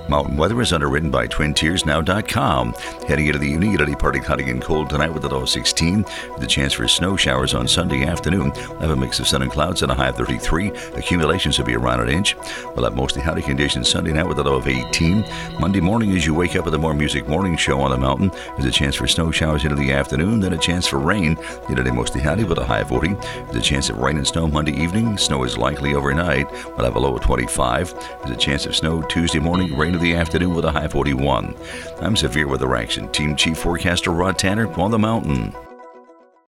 Mountain weather is underwritten by TwinTiersNow.com. Heading into the evening, it'll be partly cloudy and cold tonight with a low of 16, with a chance for snow showers on Sunday afternoon. We'll have a mix of sun and clouds and a high of 33. Accumulations will be around an inch. We'll have mostly cloudy conditions Sunday night with a low of 18. Monday morning, as you wake up with a More Music Morning Show on the mountain, there's a chance for snow showers into the afternoon, then a chance for rain. Today mostly cloudy with a high of 40. There's a chance of rain and snow Monday evening. Snow is likely overnight. We'll have a low of 25. There's a chance of snow Tuesday morning, rain in the afternoon with a high of 41. I'm Severe Weather Action Team Chief Forecaster Rod Tanner on the mountain.